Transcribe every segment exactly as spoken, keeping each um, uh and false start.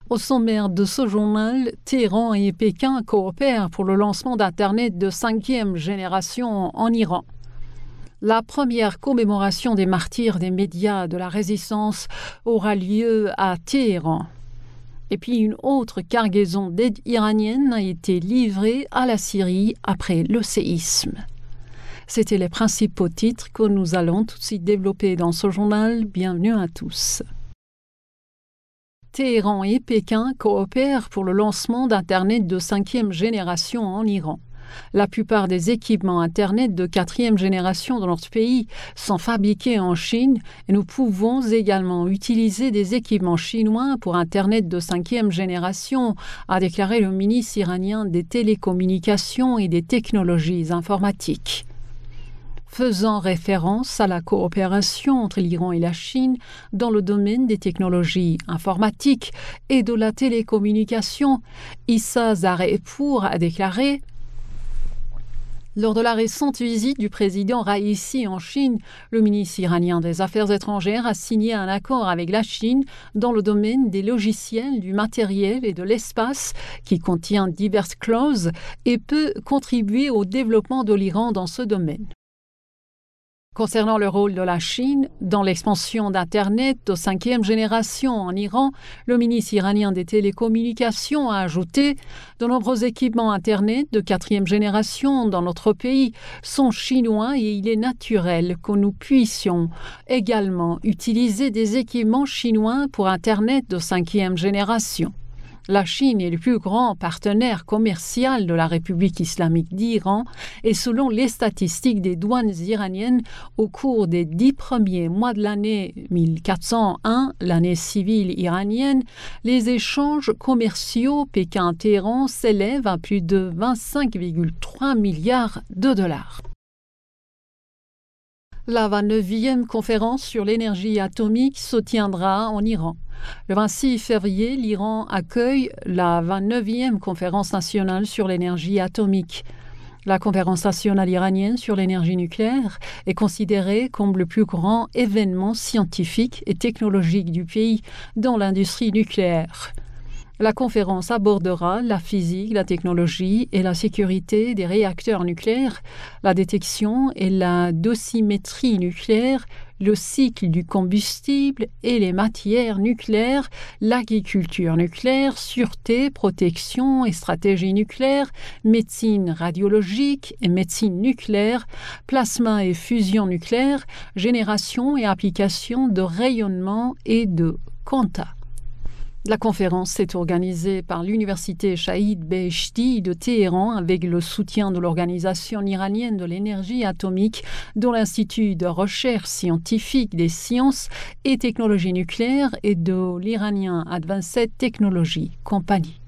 Au sommaire de ce journal, Téhéran et Pékin coopèrent pour le lancement d'Internet de cinquième génération en Iran. La première commémoration des martyrs des médias de la résistance aura lieu à Téhéran. Et puis une autre cargaison d'aide iranienne a été livrée à la Syrie après le séisme. C'étaient les principaux titres que nous allons tout de suite développer dans ce journal. Bienvenue à tous. Téhéran et Pékin coopèrent pour le lancement d'Internet de cinquième génération en Iran. La plupart des équipements Internet de quatrième génération dans notre pays sont fabriqués en Chine et nous pouvons également utiliser des équipements chinois pour Internet de cinquième génération, a déclaré le ministre iranien des télécommunications et des technologies informatiques. Faisant référence à la coopération entre l'Iran et la Chine dans le domaine des technologies informatiques et de la télécommunication, Issa Zarepour a déclaré: lors de la récente visite du président Raïssi en Chine, le ministre iranien des Affaires étrangères a signé un accord avec la Chine dans le domaine des logiciels, du matériel et de l'espace qui contient diverses clauses et peut contribuer au développement de l'Iran dans ce domaine. Concernant le rôle de la Chine dans l'expansion d'Internet de cinquième génération en Iran, le ministre iranien des télécommunications a ajouté: de nombreux équipements Internet de quatrième génération dans notre pays sont chinois et il est naturel que nous puissions également utiliser des équipements chinois pour Internet de cinquième génération. La Chine est le plus grand partenaire commercial de la République islamique d'Iran et selon les statistiques des douanes iraniennes, au cours des dix premiers mois de l'année mille quatre cent un, l'année civile iranienne, les échanges commerciaux Pékin-Téhéran s'élèvent à plus de vingt-cinq virgule trois milliards de dollars. La vingt-neuvième conférence sur l'énergie atomique se tiendra en Iran. Le vingt-six février, l'Iran accueille la vingt-neuvième conférence nationale sur l'énergie atomique. La conférence nationale iranienne sur l'énergie nucléaire est considérée comme le plus grand événement scientifique et technologique du pays dans l'industrie nucléaire. La conférence abordera la physique, la technologie et la sécurité des réacteurs nucléaires, la détection et la dosimétrie nucléaire, le cycle du combustible et les matières nucléaires, l'agriculture nucléaire, sûreté, protection et stratégie nucléaire, médecine radiologique et médecine nucléaire, plasma et fusion nucléaire, génération et application de rayonnement et de quanta. La conférence est organisée par l'Université Shahid Beheshti de Téhéran avec le soutien de l'Organisation iranienne de l'énergie atomique, de l'Institut de recherche scientifique des sciences et technologies nucléaires et de l'Iranian Advanced Technology Company.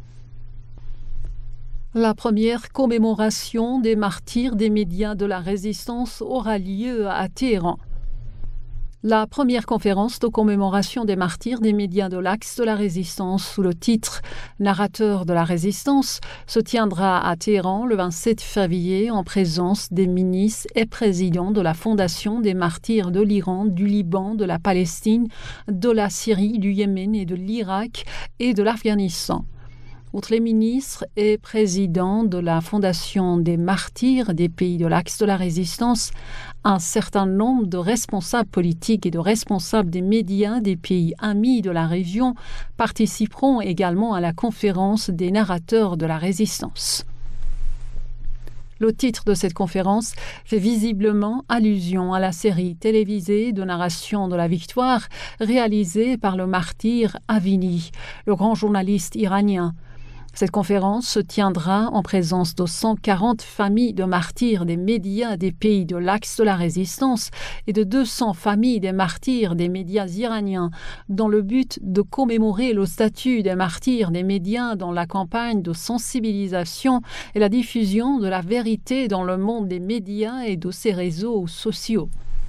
La première commémoration des martyrs des médias de la résistance aura lieu à Téhéran. La première conférence de commémoration des martyrs des médias de l'Axe de la Résistance sous le titre « Narrateur de la Résistance » se tiendra à Téhéran le vingt-sept février en présence des ministres et présidents de la Fondation des martyrs de l'Iran, du Liban, de la Palestine, de la Syrie, du Yémen et de l'Irak et de l'Afghanistan. Outre les ministres et présidents de la Fondation des martyrs des pays de l'Axe de la Résistance, un certain nombre de responsables politiques et de responsables des médias des pays amis de la région participeront également à la conférence des narrateurs de la Résistance. Le titre de cette conférence fait visiblement allusion à la série télévisée de narration de la victoire réalisée par le martyr Avini, le grand journaliste iranien. Cette conférence se tiendra en présence de cent quarante familles de martyrs des médias des pays de l'Axe de la Résistance et de deux cents familles des martyrs des médias iraniens, dans le but de commémorer le statut des martyrs des médias dans la campagne de sensibilisation et la diffusion de la vérité dans le monde des médias et de ses réseaux sociaux.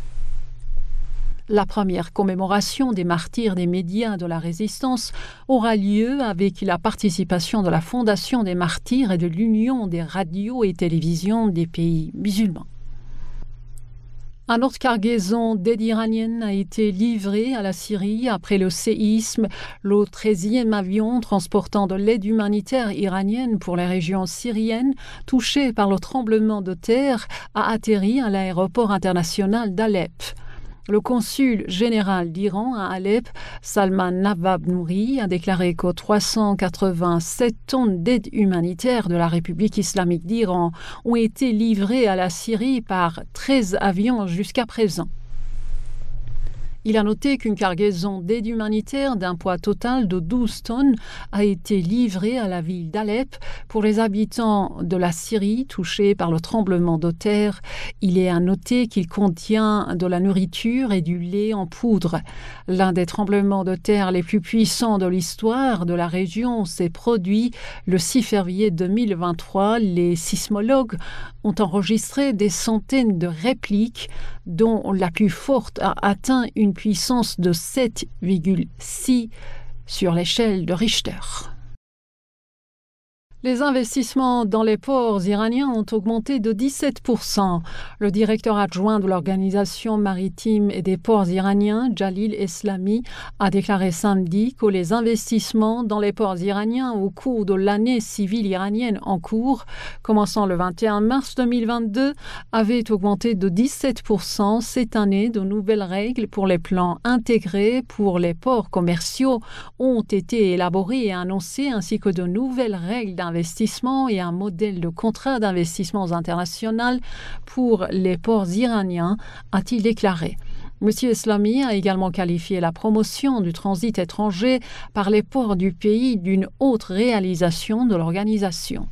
La première commémoration des martyrs des médias de la Résistance aura lieu avec la participation de la Fondation des martyrs et de l'Union des radios et télévisions des pays musulmans. Un autre cargaison d'aide iranienne a été livré à la Syrie après le séisme. Le treizième avion transportant de l'aide humanitaire iranienne pour les régions syriennes touchées par le tremblement de terre a atterri à l'aéroport international d'Alep. Le consul général d'Iran à Alep, Salman Nawab Nouri, a déclaré que trois cent quatre-vingt-sept tonnes d'aide humanitaire de la République islamique d'Iran ont été livrées à la Syrie par treize avions jusqu'à présent. Il a noté qu'une cargaison d'aide humanitaire d'un poids total de douze tonnes a été livrée à la ville d'Alep pour les habitants de la Syrie touchés par le tremblement de terre. Il est à noter qu'il contient de la nourriture et du lait en poudre. L'un des tremblements de terre les plus puissants de l'histoire de la région s'est produit le six février deux mille vingt-trois. Les sismologues ont enregistré des centaines de répliques dont la plus forte a atteint une puissance de sept virgule six sur l'échelle de Richter. Les investissements dans les ports iraniens ont augmenté de dix-sept pour cent. Le directeur adjoint de l'Organisation maritime et des ports iraniens, Jalil Eslami, a déclaré samedi que les investissements dans les ports iraniens au cours de l'année civile iranienne en cours, commençant le vingt et un mars deux mille vingt-deux, avaient augmenté de dix-sept pour cent. Cette année, de nouvelles règles pour les plans intégrés pour les ports commerciaux ont été élaborées et annoncées, ainsi que de nouvelles règles d'investissement investissement et un modèle de contrat d'investissement international pour les ports iraniens, a-t-il déclaré. M. Eslami a également qualifié la promotion du transit étranger par les ports du pays d'une autre réalisation de l'organisation.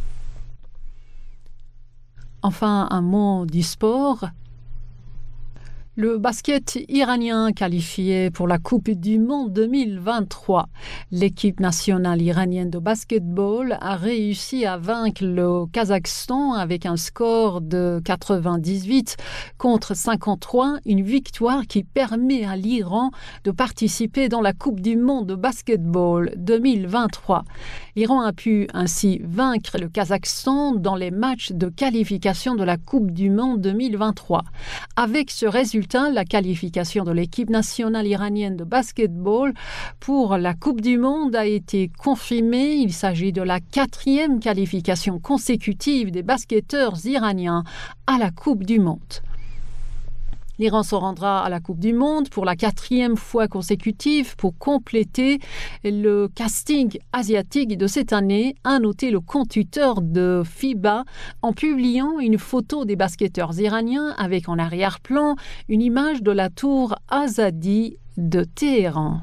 Enfin, un mot du sport. Le basket iranien qualifié pour la Coupe du Monde deux mille vingt-trois. L'équipe nationale iranienne de basketball a réussi à vaincre le Kazakhstan avec un score de quatre-vingt-dix-huit contre cinquante-trois, une victoire qui permet à l'Iran de participer dans la Coupe du Monde de basketball deux mille vingt-trois. L'Iran a pu ainsi vaincre le Kazakhstan dans les matchs de qualification de la Coupe du Monde deux mille vingt-trois. Avec ce résultat, la qualification de l'équipe nationale iranienne de basketball pour la Coupe du Monde a été confirmée. Il s'agit de la quatrième qualification consécutive des basketteurs iraniens à la Coupe du Monde. L'Iran se rendra à la Coupe du Monde pour la quatrième fois consécutive pour compléter le casting asiatique de cette année, a noté le compte Twitter de FIBA en publiant une photo des basketteurs iraniens avec en arrière-plan une image de la tour Azadi de Téhéran.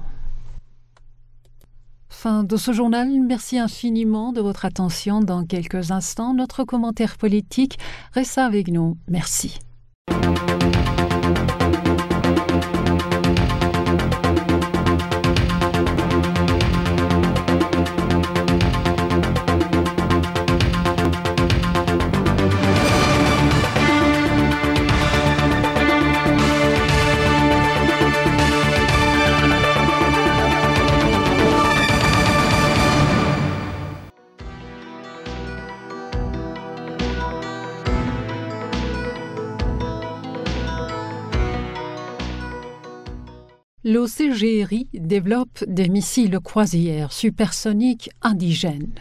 Fin de ce journal. Merci infiniment de votre attention. Dans quelques instants, notre commentaire politique reste avec nous. Merci. Le C G R I développe des missiles croisières supersoniques indigènes.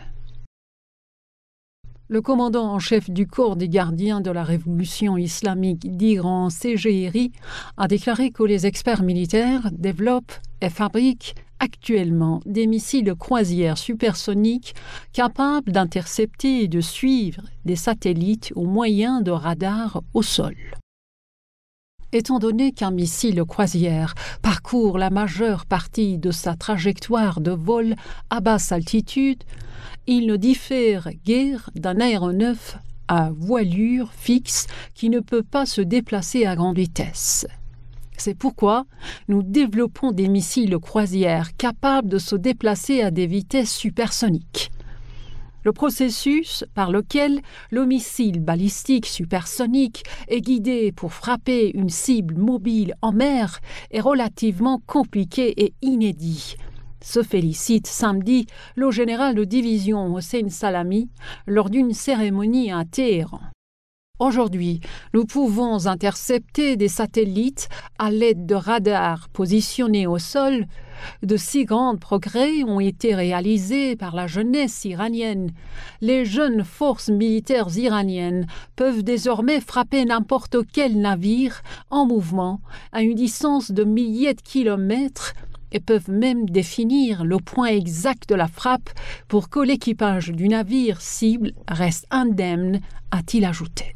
Le commandant en chef du corps des gardiens de la révolution islamique d'Iran, C G R I, a déclaré que les experts militaires développent et fabriquent actuellement des missiles croisières supersoniques capables d'intercepter et de suivre des satellites au moyen de radars au sol. Étant donné qu'un missile croisière parcourt la majeure partie de sa trajectoire de vol à basse altitude, il ne diffère guère d'un aéronef à voilure fixe qui ne peut pas se déplacer à grande vitesse. C'est pourquoi nous développons des missiles croisières capables de se déplacer à des vitesses supersoniques. Le processus par lequel le missile balistique supersonique est guidé pour frapper une cible mobile en mer est relativement compliqué et inédit, se félicite samedi le général de division Hossein Salami lors d'une cérémonie à Téhéran. Aujourd'hui, nous pouvons intercepter des satellites à l'aide de radars positionnés au sol. De si grands progrès ont été réalisés par la jeunesse iranienne. Les jeunes forces militaires iraniennes peuvent désormais frapper n'importe quel navire en mouvement à une distance de milliers de kilomètres et peuvent même définir le point exact de la frappe pour que l'équipage du navire cible reste indemne, a-t-il ajouté.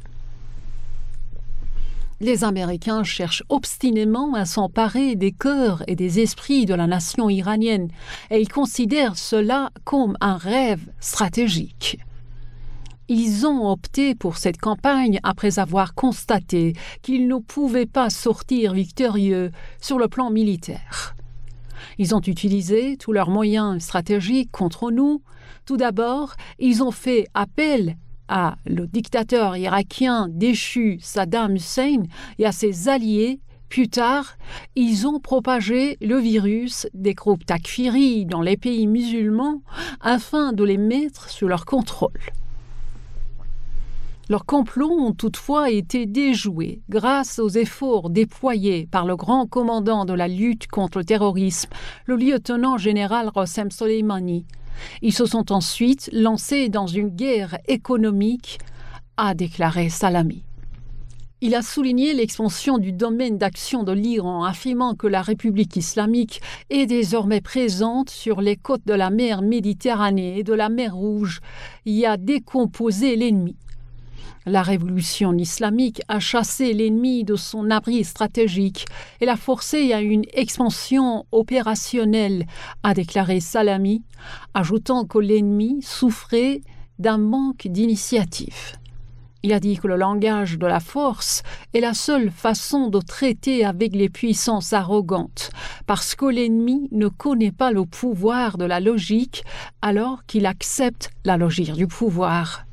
Les Américains cherchent obstinément à s'emparer des cœurs et des esprits de la nation iranienne et ils considèrent cela comme un rêve stratégique. Ils ont opté pour cette campagne après avoir constaté qu'ils ne pouvaient pas sortir victorieux sur le plan militaire. Ils ont utilisé tous leurs moyens stratégiques contre nous. Tout d'abord, ils ont fait appel à le dictateur irakien déchu Saddam Hussein et à ses alliés. Plus tard, ils ont propagé le virus des groupes takfiri dans les pays musulmans afin de les mettre sous leur contrôle. Leurs complots ont toutefois été déjoués grâce aux efforts déployés par le grand commandant de la lutte contre le terrorisme, le lieutenant-général Qassem Soleimani. Ils se sont ensuite lancés dans une guerre économique, a déclaré Salami. Il a souligné l'expansion du domaine d'action de l'Iran, affirmant que la République islamique est désormais présente sur les côtes de la mer Méditerranée et de la mer Rouge, y a décomposé l'ennemi. La révolution islamique a chassé l'ennemi de son abri stratégique et l'a forcé à une expansion opérationnelle, a déclaré Salami, ajoutant que l'ennemi souffrait d'un manque d'initiative. Il a dit que le langage de la force est la seule façon de traiter avec les puissances arrogantes, parce que l'ennemi ne connaît pas le pouvoir de la logique alors qu'il accepte la logique du pouvoir.